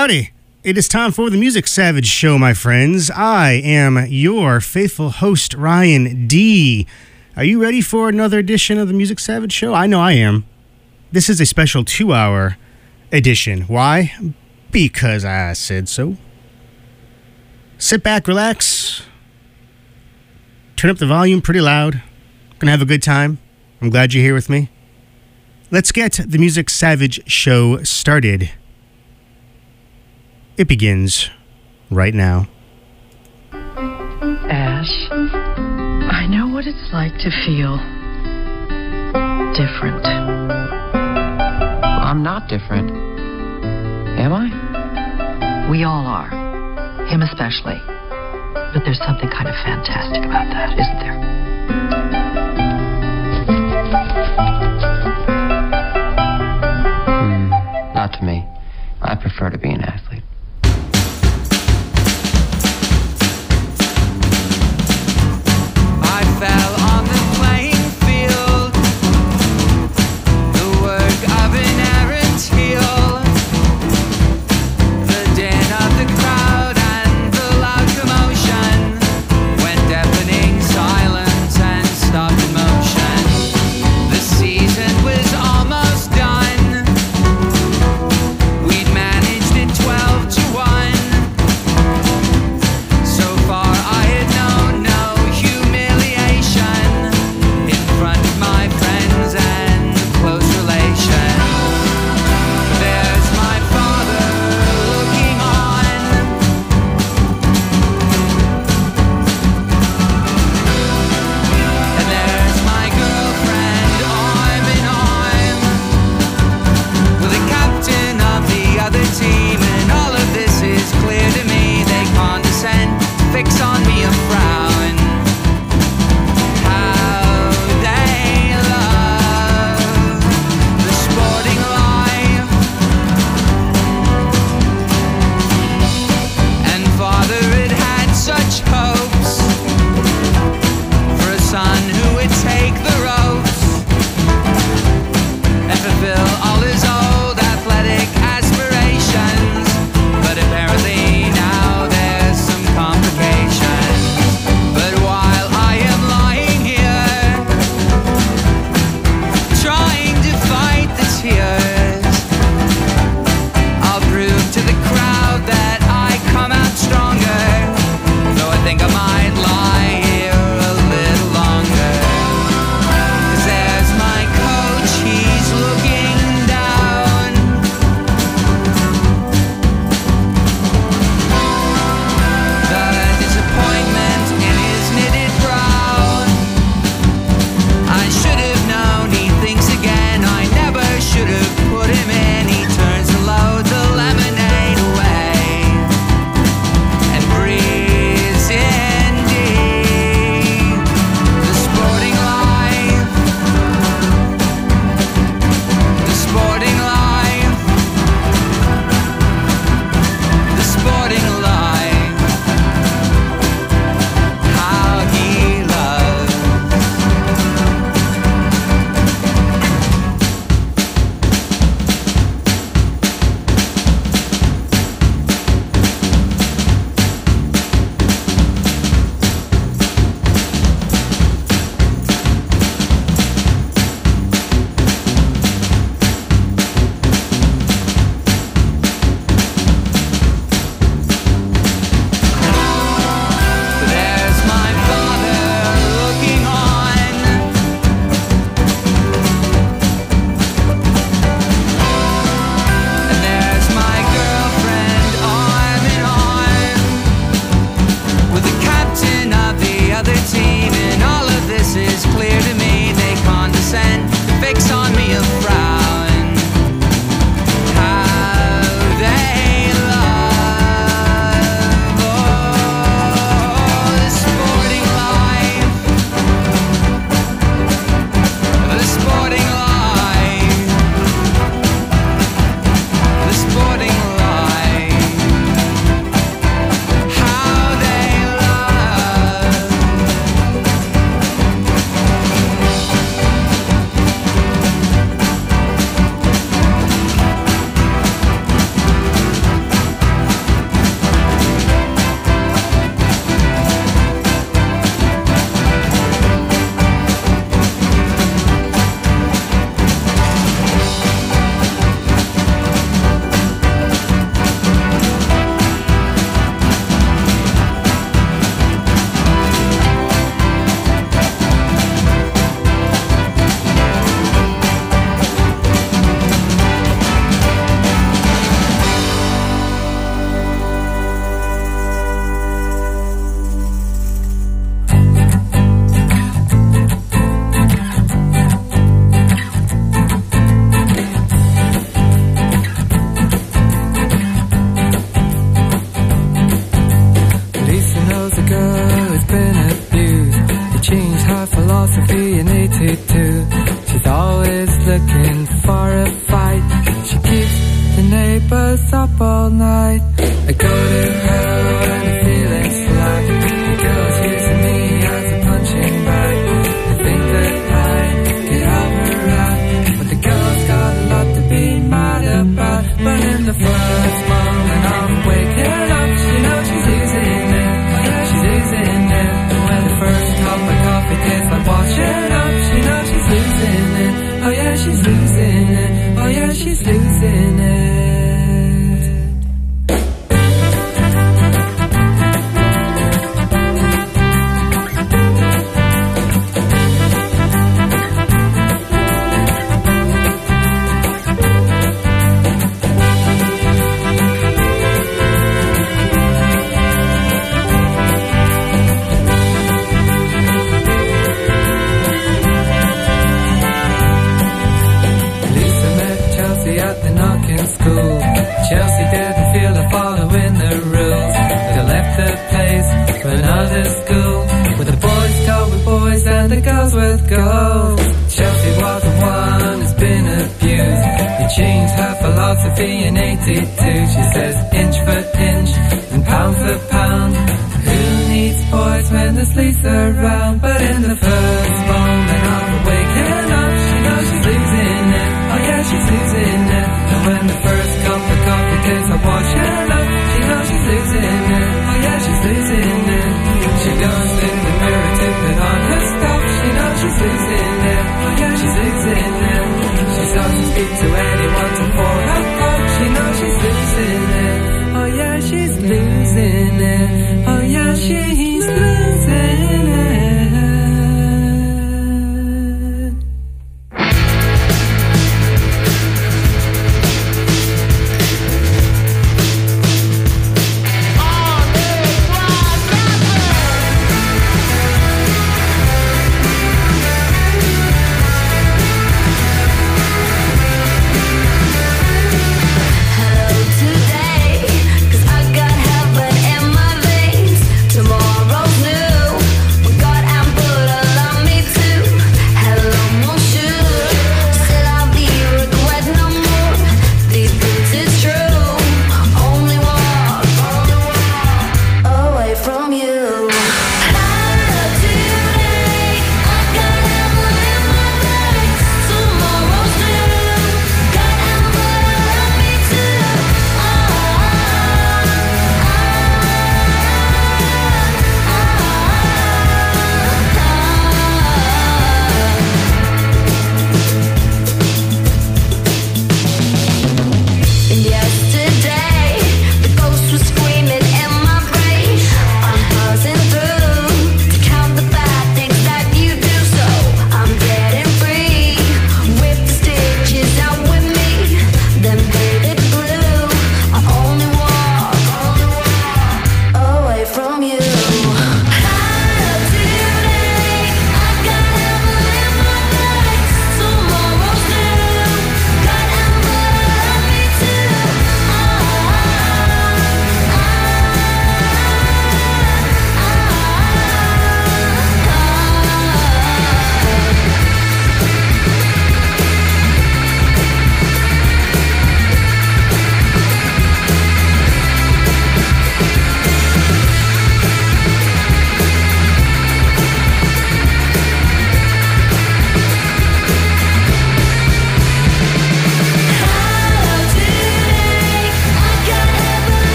Howdy. It is time for the Music Savage Show, my friends. I am your faithful host, Ryan D. Are you ready for another edition of the Music Savage Show? I know I am. This is a special 2-hour edition. Why? Because I said so. Sit back, relax. Turn up the volume pretty loud. Gonna have a good time. I'm glad you're here with me. Let's get the Music Savage Show started. It begins right now. Ash, I know what it's like to feel different. I'm not different. Am I? We all are. Him especially. But there's something kind of fantastic about that, isn't there? Not to me. I prefer to be an athlete. I fell on the playing field, the work of an errant heel, the din of the crowd and the loud commotion, when deafening silence and stopped in motion. The season was almost done. We'd managed in 12 the neighbors up all night. I go to hell when I'm feeling slack. The girl's using me as a punching bag. I think that I could help her out, but the girl's got a lot to be mad about. But in the first moment I'm waking up, she knows she's losing it. Yeah, she's losing it. And when the first cup of coffee tastes like washing up, she knows she's losing it. Oh yeah, she's losing it. Oh yeah, she's losing it. Chelsea didn't feel like following the rules. They left the place for another school, where the boys go with boys and the girls with girls. Chelsea was the one who's been abused. He changed her philosophy in 82. She says inch for inch and pound for pound. Who needs boys when there's Lisa around? But in the first moment of waking up, she knows she's losing it. Oh yeah, she's losing it. And when the first cup of coffee tastes like washing up, she knows she's losing it. Oh yeah, she's losing it. She goes in the mirror to put on her stuff. She knows she's losing it. Oh yeah, she's losing it. She doesn't speak to anyone to pour her cup. She knows she's losing it. Oh yeah, she's losing it. Oh yeah, she's losing it.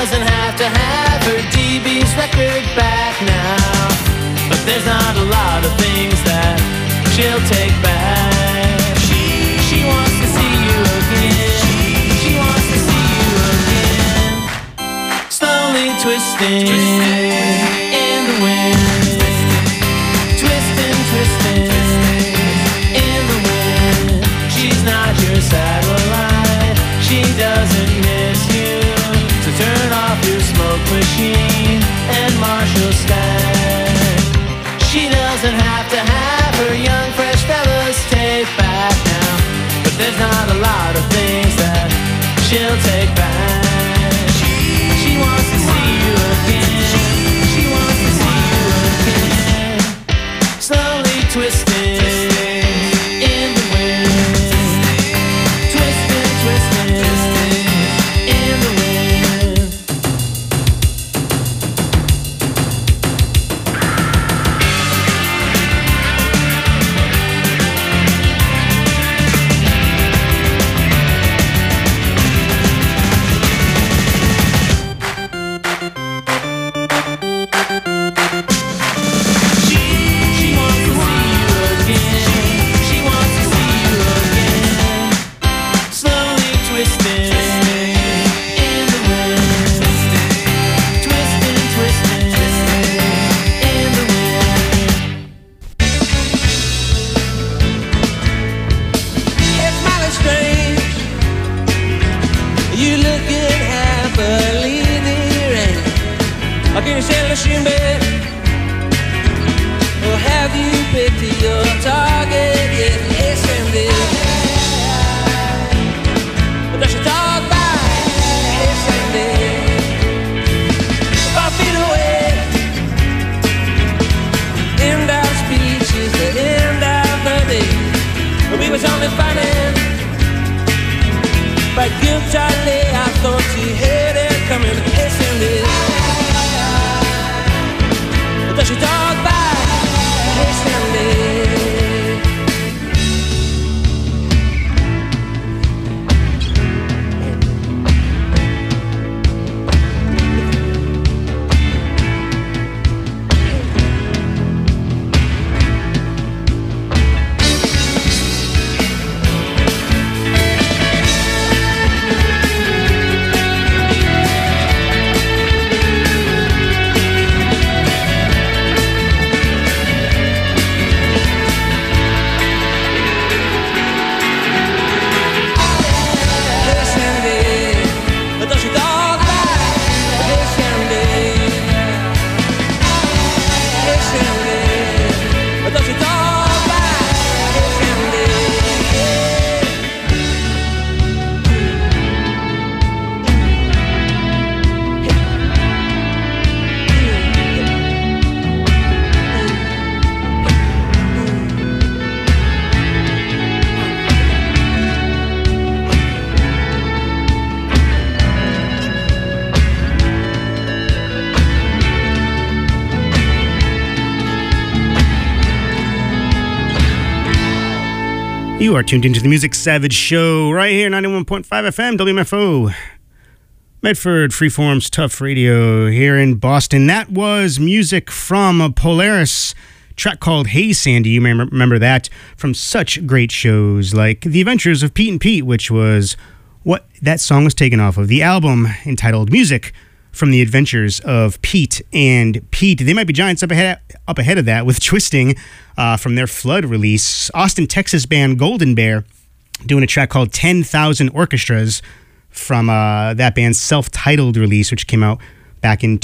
doesn't have to have her DB's record back now. But there's not a lot of things that she'll take back. She wants to see you again. She wants to see you again. Slowly twisting in the wind. Twisting, twisting in the wind. She's not your satellite. She doesn't miss you. So turn off your smoke machine and Marshall stand. She doesn't have to have her young fresh fellas tape back now. But there's not a lot of things that she'll take back. She wants to see you again. She wants to see you again. Slowly twisting in the wind. Twisting, twisting in the wind. She wants to see you again. She wants to see you again. Slowly twisting in the wind. Twisting, twisting in the wind. It's mighty strange. You looking happily there. Can you sail the ship? Or have you picked your target yet? Yes, indeed. But does she talk by? Yes, indeed. 5 feet away. End of speech is the end of the day. We was only fighting. But guiltily, I thought you had it coming. Yes, indeed. But does she talk by? Yes, indeed. You are tuned into the Music Savage Show right here, 91.5 FM, WMFO. Medford, Freeform's Tough Radio here in Boston. That was music from Polaris, track called Hey Sandy. You may remember that from such great shows like The Adventures of Pete and Pete, which was what that song was taken off of. The album entitled Music from the Adventures of Pete and Pete. They Might Be Giants up ahead of that with Twisting from their Flood release. Austin, Texas band Golden Bear doing a track called 10,000 Orchestras from that band's self-titled release, which came out back in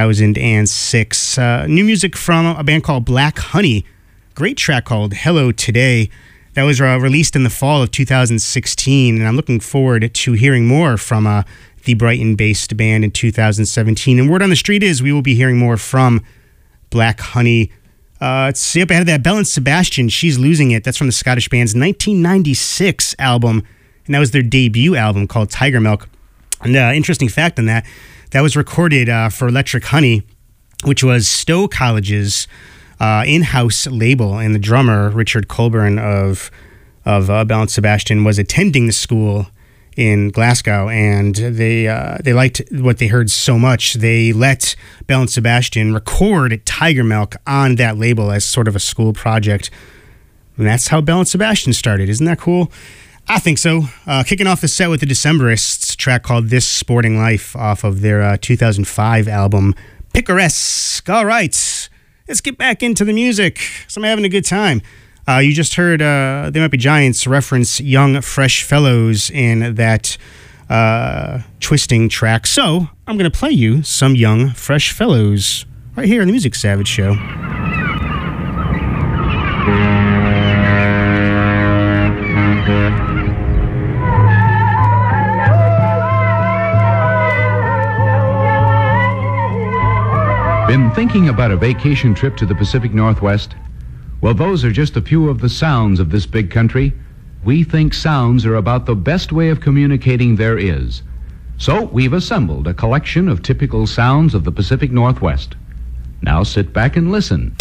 2006. New music from a band called Black Honey. Great track called Hello Today. That was released in the fall of 2016, and I'm looking forward to hearing more from the Brighton-based band in 2017. And word on the street is we will be hearing more from Black Honey. Let's see, up ahead of that, Belle and Sebastian, She's Losing It. That's from the Scottish band's 1996 album, and that was their debut album called Tiger Milk. And interesting fact on that, that was recorded for Electric Honey, which was Stowe College's in-house label, and the drummer, Richard Colburn of Belle and Sebastian, was attending the school in Glasgow, and they liked what they heard so much, they let Belle and Sebastian record Tiger Milk on that label as sort of a school project. And that's how Belle and Sebastian started. Isn't that cool? I think so. Kicking off the set with the Decemberists, track called This Sporting Life off of their 2005 album Picaresque. All right, let's get back into the music. So I'm having a good time. You just heard They Might Be Giants reference Young Fresh Fellows in that Twisting track. So I'm going to play you some Young Fresh Fellows right here on the Music Savage Show. Been thinking about a vacation trip to the Pacific Northwest? Well, those are just a few of the sounds of this big country. We think sounds are about the best way of communicating there is. So we've assembled a collection of typical sounds of the Pacific Northwest. Now sit back and listen.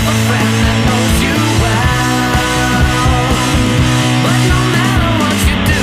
But no matter what you do,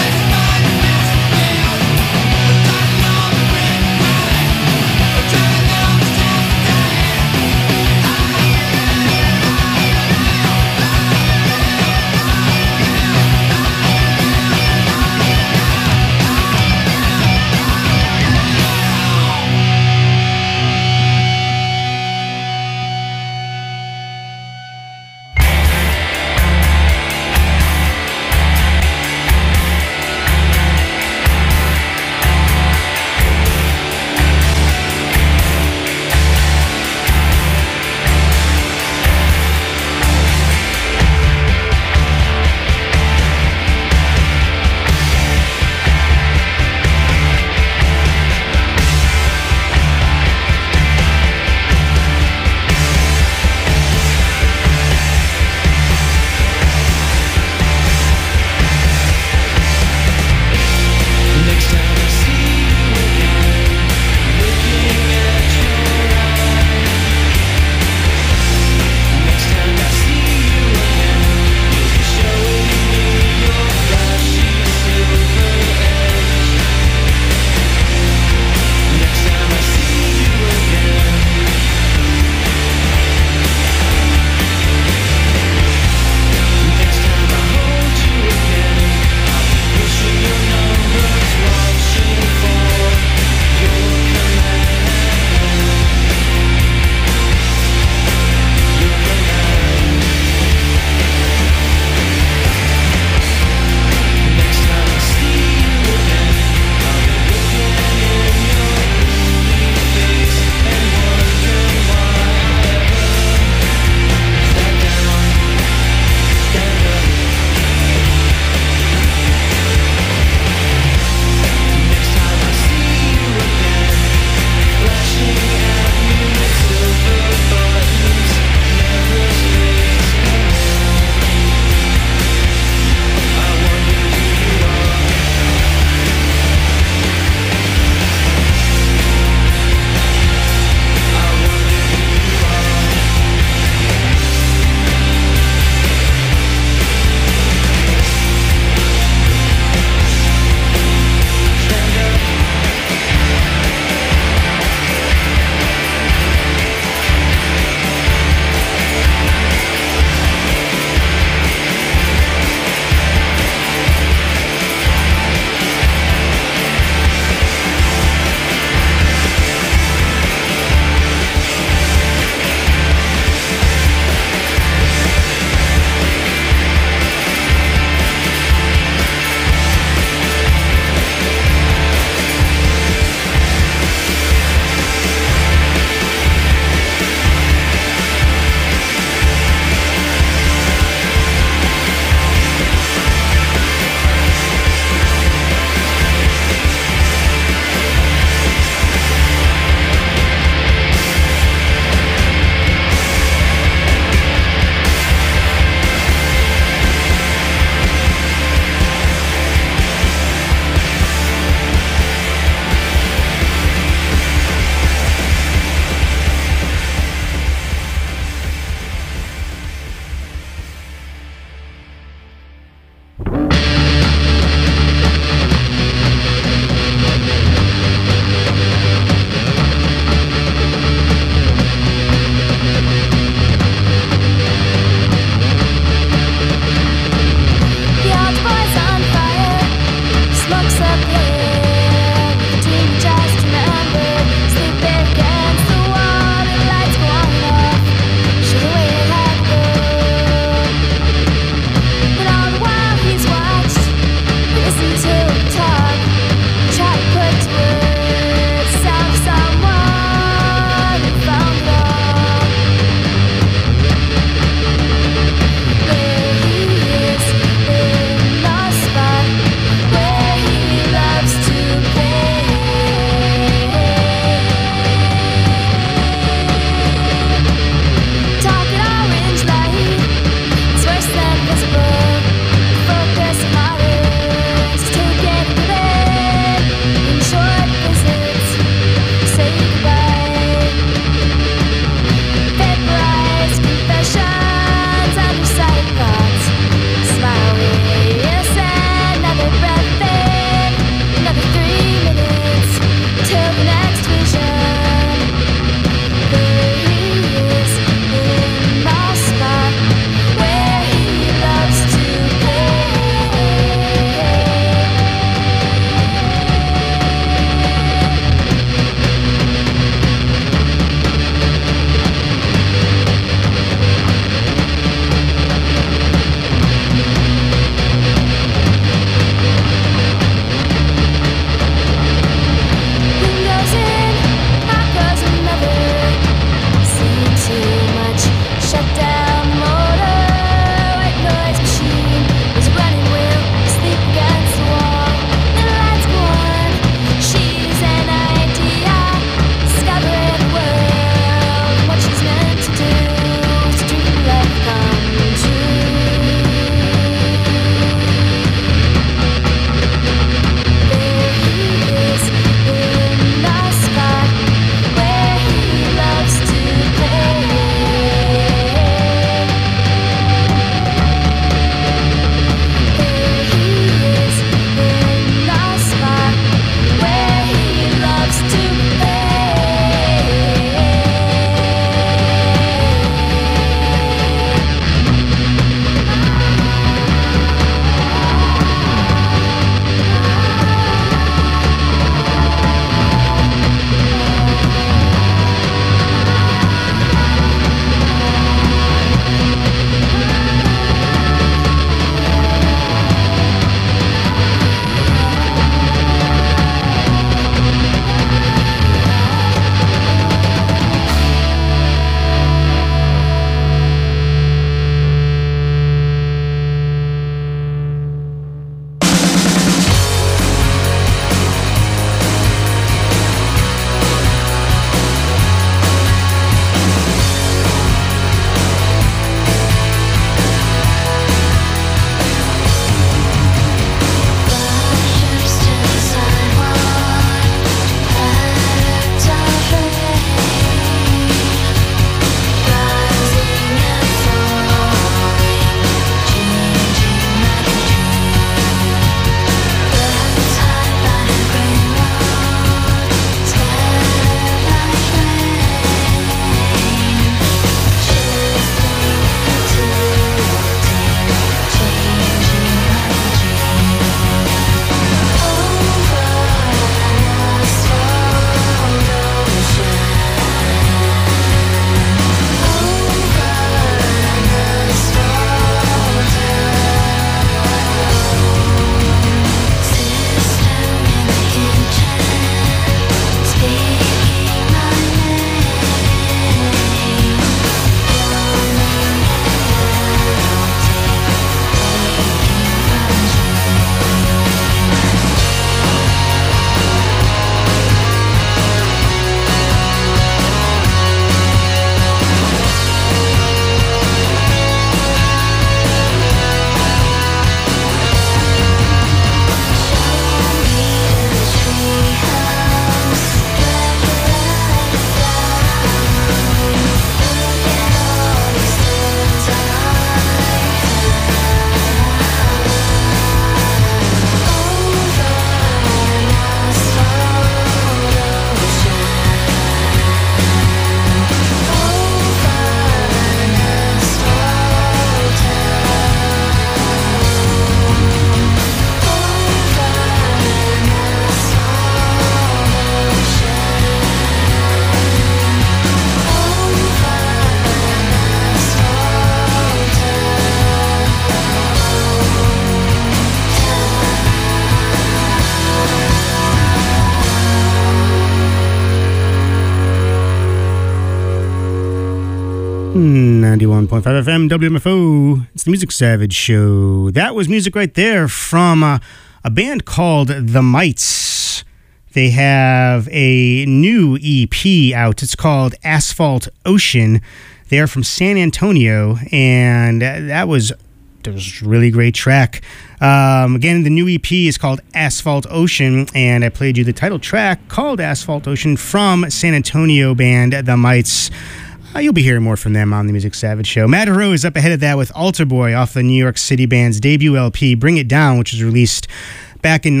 91.5 FM WMFO. It's the Music Savage Show. That was music right there from a band called The Mites. They have a new EP out. It's called Asphalt Ocean. They are from San Antonio, and that was a really great track. Again, the new EP is called Asphalt Ocean, and I played you the title track called Asphalt Ocean from San Antonio band The Mites. You'll be hearing more from them on the Music Savage Show. Matt Hero is up ahead of that with Altar Boy off the New York City band's debut LP, Bring It Down, which was released back in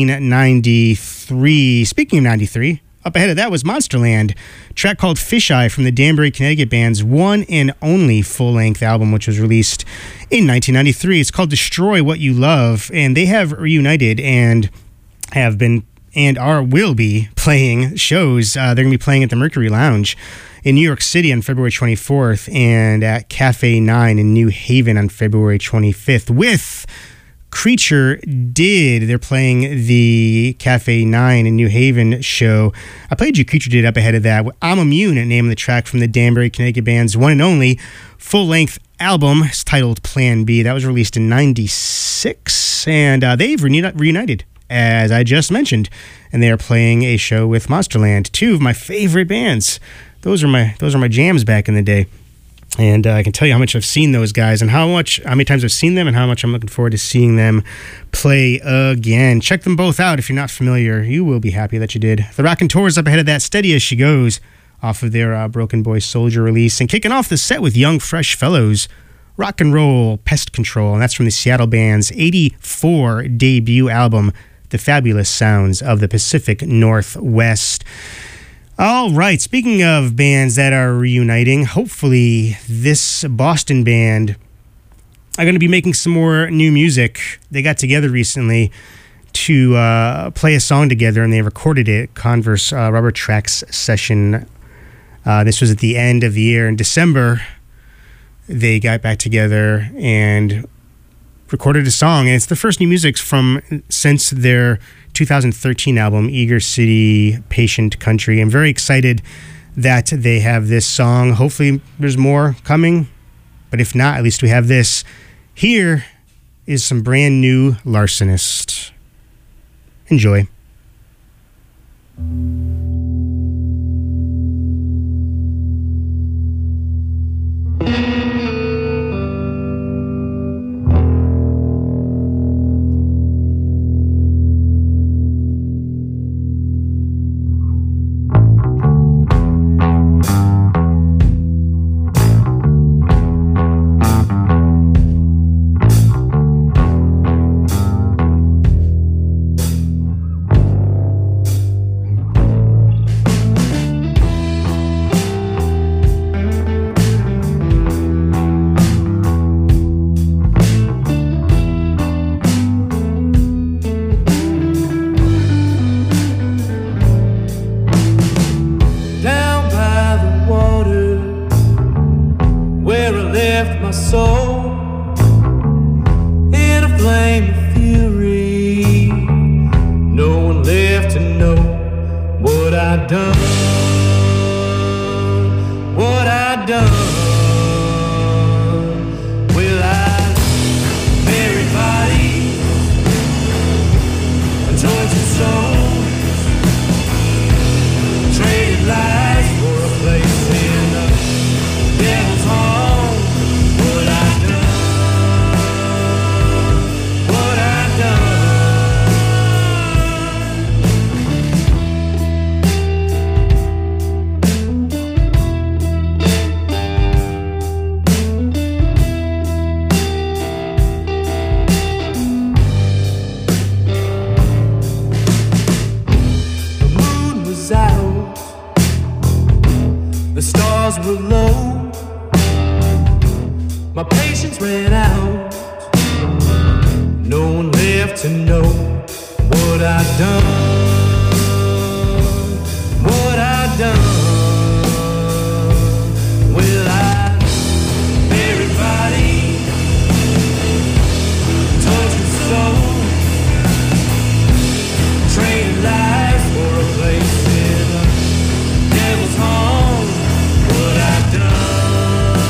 1993. Speaking of 93, up ahead of that was Monsterland, a track called Fisheye from the Danbury, Connecticut band's one and only full-length album, which was released in 1993. It's called Destroy What You Love, and they have reunited and have been and will be playing shows. They're going to be playing at the Mercury Lounge in New York City on February 24th and at Cafe 9 in New Haven on February 25th with Creature Did. They're playing the Cafe 9 in New Haven show. I played you Creature Did up ahead of that. I'm Immune, a name of the track from the Danbury, Connecticut band's one and only full-length album. It's titled Plan B. That was released in 96, and they've reunited, as I just mentioned, and they are playing a show with Monsterland, two of my favorite bands. Those are my jams back in the day, and I can tell you how much I've seen those guys and how many times I've seen them and how much I'm looking forward to seeing them play again. Check them both out if you're not familiar. You will be happy that you did. The Rockin' Tour is up ahead of that, Steady As She Goes, off of their Broken Boy Soldier release, and kicking off the set with Young Fresh Fellows, Rock and Roll Pest Control, and that's from the Seattle band's 84 debut album, The Fabulous Sounds of the Pacific Northwest. All right, speaking of bands that are reuniting, hopefully this Boston band are going to be making some more new music. They got together recently to play a song together, and they recorded it, Converse Rubber Tracks session. This was at the end of the year. In December, they got back together and recorded a song, and it's the first new music since their 2013 album, Eager City, Patient Country. I'm very excited that they have this song. Hopefully there's more coming, but if not, at least we have this. Here is some brand new Larcenist. Enjoy. Devil's home, what I done.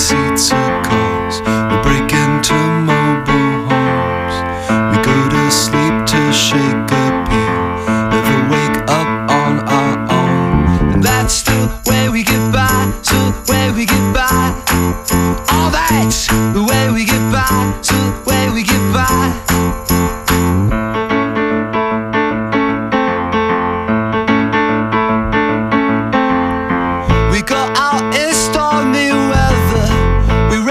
seats of cars. We break into mobile homes. We go to sleep to shake a pill. Never wake up on our own. And that's the way we get by. So the way we get by. Oh, that's the way we get by. So the way we get by. We go out in stormy weather. We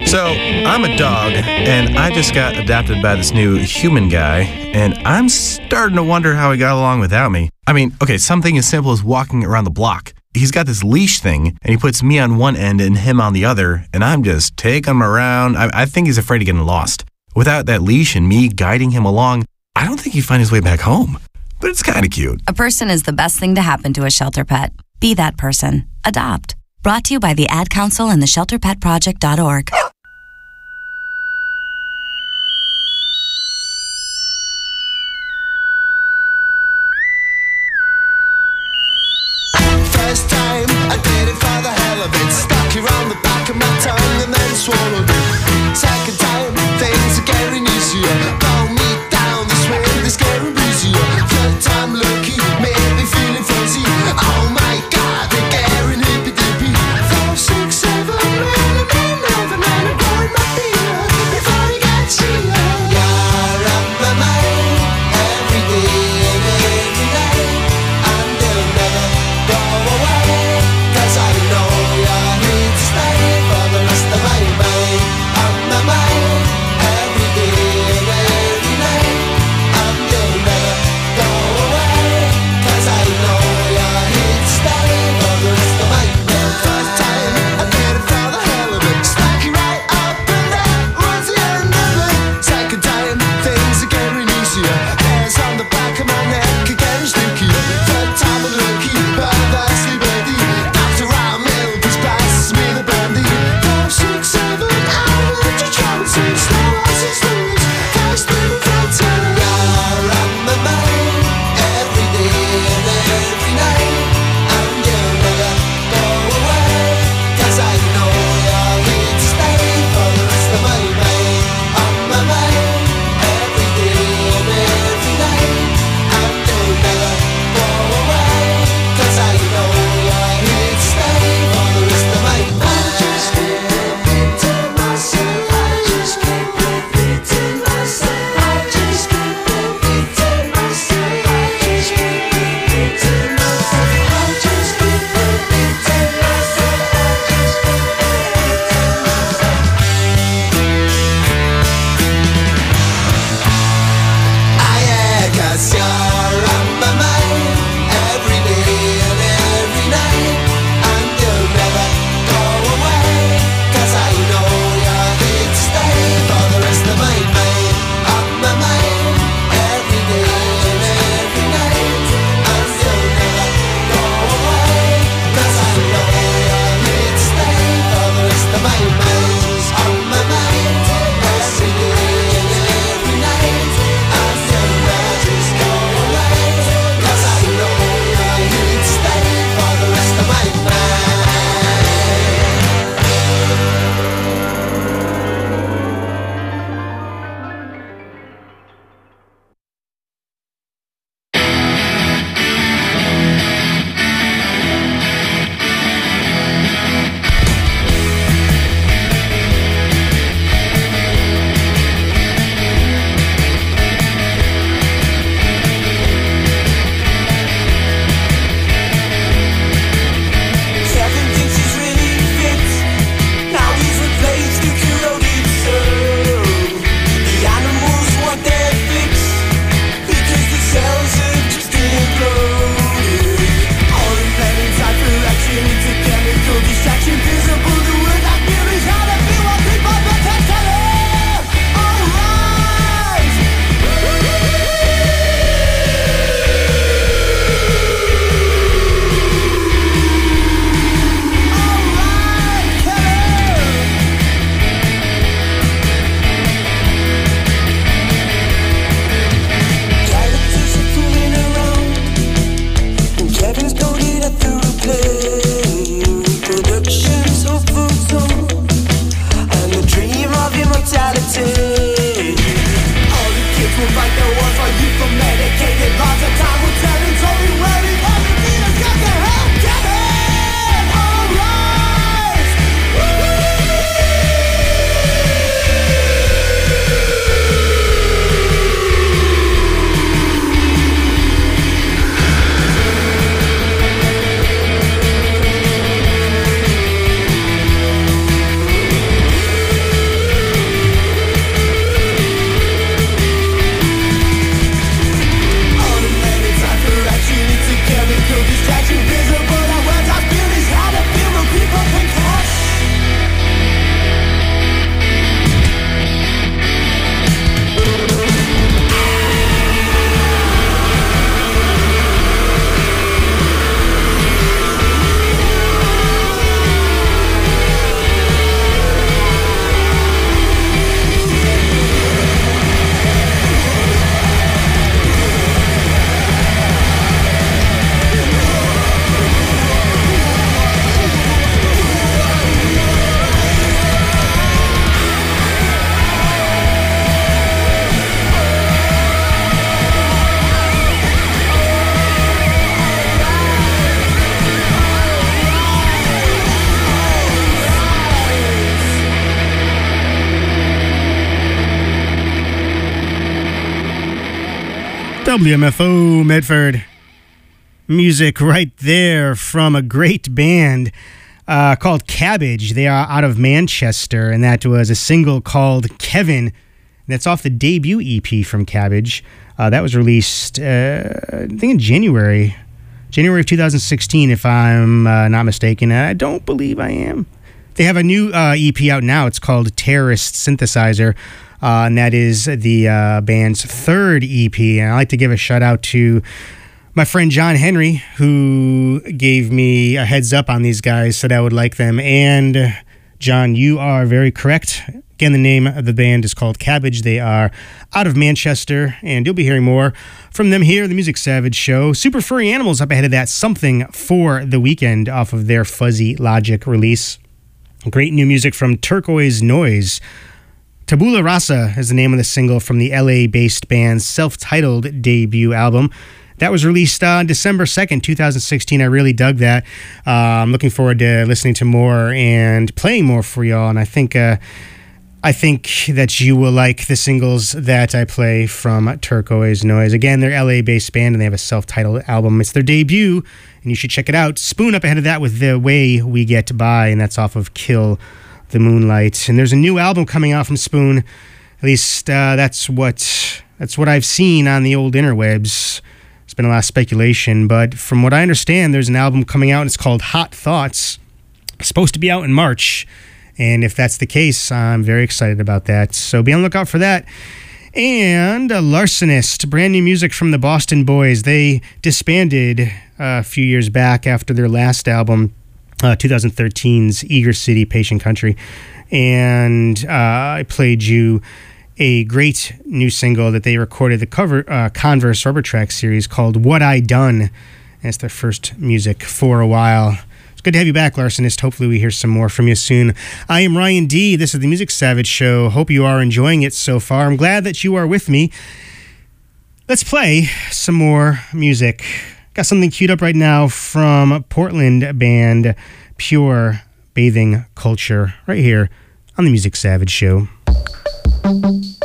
So, I'm a dog, and I just got adopted by this new human guy, and I'm starting to wonder how he got along without me. I mean, okay, something as simple as walking around the block. He's got this leash thing, and he puts me on one end and him on the other, and I'm just taking him around. I think he's afraid of getting lost. Without that leash and me guiding him along, I don't think he'd find his way back home. But it's kind of cute. A person is the best thing to happen to a shelter pet. Be that person. Adopt. Brought to you by the Ad Council and the ShelterPetProject.org. First time I did it for the hell of it. Stuck around the back of my tongue and then swallowed it. Second time, things are getting easier. Pull me down this way, this getting breezier. Third time lucky, made me feeling fuzzy. Oh my God, they're getting hippy dippy. 5, 6, 7, 8, 9, 11, and I'm going my beer before you get cheaper. You're on my mind every day and every night, and they'll never go away. 'Cause I know you're here. WMFO Medford. Music right there from a great band called Cabbage. They are out of Manchester, and that was a single called Kevin. That's off the debut EP from Cabbage. That was released, I think, in January of 2016, if I'm not mistaken. I don't believe I am. They have a new EP out now. It's called Terrorist Synthesizer, and that is the band's third EP. And I'd like to give a shout out to my friend John Henry, who gave me a heads up on these guys, said I would like them. And John, you are very correct. Again, the name of the band is called Cabbage. They are out of Manchester, and you'll be hearing more from them here, the Music Savage Show. Super Furry Animals up ahead of that, Something for the Weekend off of their Fuzzy Logic release. Great new music from Turquoise Noise. Tabula Rasa is the name of the single from the LA-based band's self-titled debut album. That was released on December 2nd, 2016. I really dug that. I'm looking forward to listening to more and playing more for y'all, and I think that you will like the singles that I play from Turquoise Noise. Again, they're LA-based band, and they have a self-titled album. It's their debut, and you should check it out. Spoon up ahead of that with The Way We Get By, and that's off of Kill the Moonlight. And there's a new album coming out from Spoon. At least that's what I've seen on the old interwebs. It's been a lot of speculation, but from what I understand, there's an album coming out, and it's called Hot Thoughts. It's supposed to be out in March. And if that's the case, I'm very excited about that. So be on the lookout for that. And Larcenist, brand new music from the Boston Boys. They disbanded a few years back after their last album, 2013's Eager City, Patient Country. And I played you a great new single that they recorded, the Converse Rubber Track series called What I Done. And it's their first music for a while. Good to have you back, Larcenist. Hopefully we hear some more from you soon. I am Ryan D. This is the Music Savage Show. Hope you are enjoying it so far. I'm glad that you are with me. Let's play some more music. Got something queued up right now from Portland band Pure Bathing Culture right here on the Music Savage Show.